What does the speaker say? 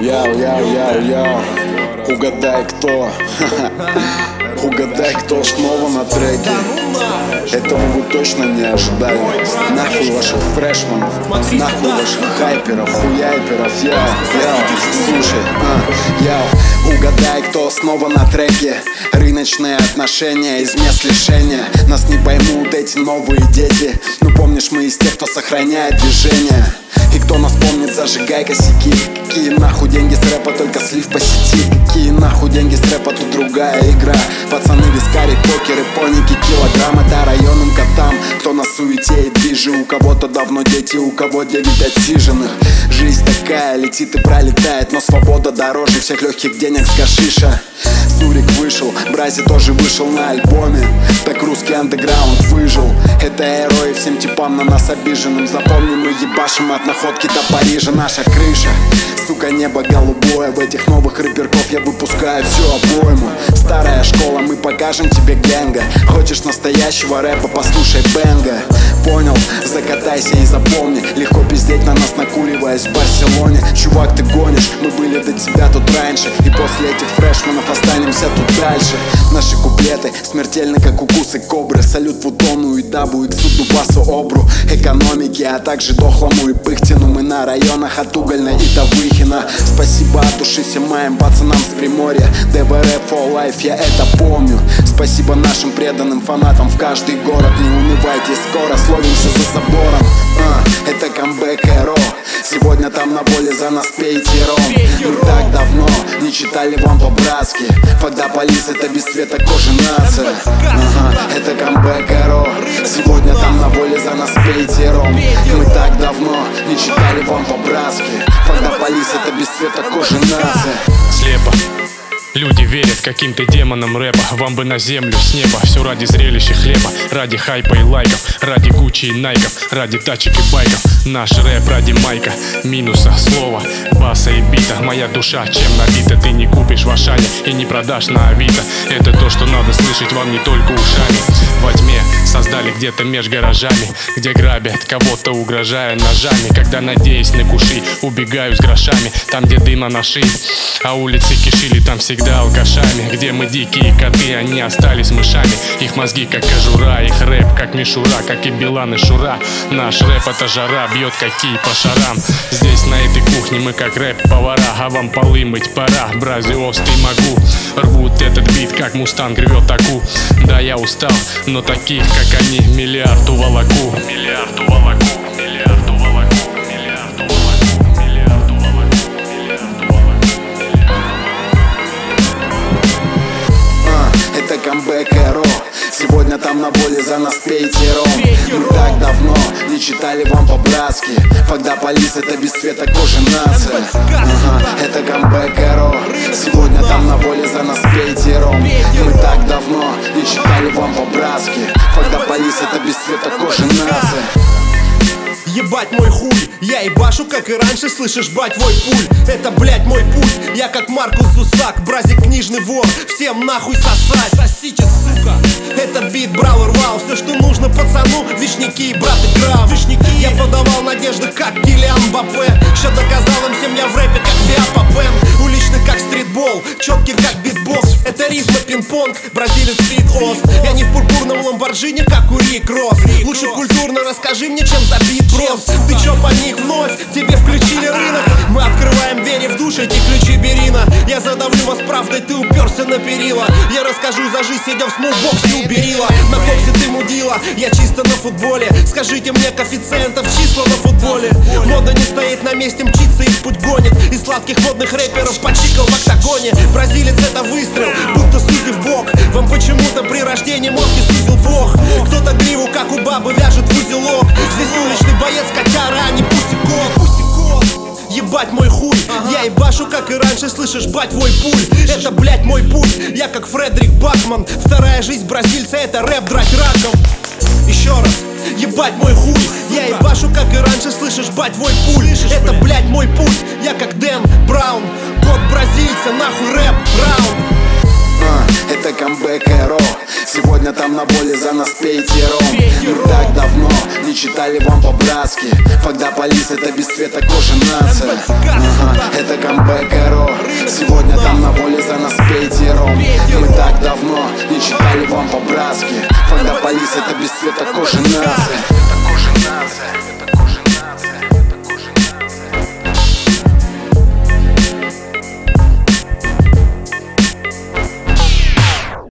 Яу, угадай кто. Угадай кто снова на треке. Этого вы точно не ожидали. Нахуй ваших фрешманов, нахуй ваших хайперов, хуяйперов. Слушай, угадай кто снова на треке. Рыночные отношения из мест лишения. Нас не поймут эти новые дети. Ну помнишь, мы из тех, кто сохраняет движение. И кто нас помнит, зажигай косяки. Какие нахуй деньги с рэпа, только слив по сети. Какие нахуй деньги с рэпа, тут другая игра. Пацаны, вискари, покеры, поники, килограмм. Это районным котам, кто на суете и движе. У кого-то давно дети, у кого 9 отсиженных. Жизнь такая, летит и пролетает, но свобода дороже всех легких денег с гашиша. Сурик вышел, Брази тоже вышел на альбоме. Так русский андеграунд выжил. Это герои всем типам на нас обиженным. Запомни, мы ебашим от находки до Парижа. Наша крыша, сука, небо голубое. В этих новых рэперков я выпускаю всю обойму. Старая школа, мы покажем тебе гэнга. Хочешь настоящего рэпа, послушай бэнга. Понял? Закатайся и запомни. Легко пиздеть на нас, накуриваясь в Барселоне. Чувак, ты гонишь, мы были до тебя тут раньше. И после этих фрешманов останемся тут дальше. Наши куплеты смертельны, как укусы кобры. Салют Вутону и Дабу, и к суду Басу Обру. Экономики, а также дохлому и Пыхтину. Мы на районах от Угольной и до Выхина. Спасибо от души всем моим пацанам с Приморья. ДВР for life, я это помню. Спасибо нашим преданным фанатам в каждый город. Не унывайте, скоро словимся за собором. Это камбэк Эро. Сегодня там на воле за нас пейте ром. Мы так давно не читали вам по-братски. Фагда полис, это без цвета кожи нация. Это камбэк Эро. Сегодня там на воле за нас пейте ром. Мы так давно не читали вам по-братски. Фагда полис, это без цвета кожи нация. Слепо люди верят каким-то демонам рэпа. Вам бы на землю с неба. Все ради зрелища хлеба, ради хайпа и лайков, ради Гуччи и Найков, ради тачек и байков. Наш рэп ради майка, минуса, слова, баса и бита. Моя душа чем набита, ты не купишь в Ашане и не продашь на Авито. Это то, что надо слышать вам не только ушами. Во тьме создали где-то меж гаражами, где грабят кого-то, угрожая ножами. Когда, надеясь на куши, убегаю с грошами. Там, где дыма наши, а улицы кишили, там всегда алкашами. Где мы дикие коты, они остались мышами. Их мозги как кожура, их рэп как мишура, как и Билан и Шура. Наш рэп это жара, бьет какие по шарам. Здесь на этой кухне мы как рэп-повара, а вам полы мыть пора. Брази острый могу, рвут этот бит, как мустанг рвет аку. Да, я устал, но таких, как они, миллиард уволоку. Миллиард уволоку, миллиард уволоку, миллиард уволоку, миллиард уволоку, миллиард уволоку. Это камбэк Эро. Сегодня там на воле за нас пейте ром. Мы так давно не читали вам по-братски. Фагда полис, это без цвета кожи нация. Это камбэк Эро. Сегодня там на воле за нас пейте ром. Мы так давно не читали вам по-братски. Фагда полис, это без цвета кожи нация. Ебать мой хуй, я ебашу, как и раньше, слышишь, бать, твой пуль. Это, блять, мой путь, я как Маркус Зусак. Бразик книжный вор, всем нахуй сосать. Сосите, сука. Это бит брал и рвал, все, что нужно пацану, вишняки и брат и крав. Я подавал надежды, как Килиан Мбаппе. Что доказал им всем я в рэпе, как Виапапен. Уличный, как стритбол, четкий, как битбокс. Это рифма пинг-понг, бразилец стрит-ост. Я не в пурпурном ламборджини, как у Рик Росс. Лучше культурно расскажи мне, чем забит бронз. Ты чё паник вновь? Тебе включили рынок. Мы открываем двери в душ, эти ключи Берина. Я задавлю вас правдой, ты уперся на перила. Я расскажу за жизнь, сидя в смолбоксе у Берила. На коксе ты мудила, я чисто на футболе. Скажите мне коэффициентов числа на футболе. Мода не стоит на месте, мчится и в путь гонит. Из сладких водных рэперов почикал в октагоне. Бразилец это выстрел, будто судьи в бок. Вам почему-то при рождении мозги сузил Бог. Кто-то гриву, как у бабы, вяжет в узелок. Здесь уличный боец котяра, а не пусикот. Ебать мой хуй, я ебашу, как и раньше, слышишь, бать, твой пуль. Это, блять, мой путь, я как Фредерик Бакман. Вторая жизнь бразильца, это рэп драть раком. Еще раз, ебать мой хуй, я ебашу, как и раньше, слышишь, бать, твой пуль. Это, блять, мой путь, я как Дэн Браун. Год бразильца, нахуй рэп, раунд. Это камбэк Эро. Сегодня там на воле за нас пейтером. Мы так давно не читали вам по-братски. Когда полис это без цвета кожи нация. Это камбэк Эро. Сегодня там на воле за нас пейтером. Мы так давно не читали вам по-братски. Когда полис это без цвета кожи нация.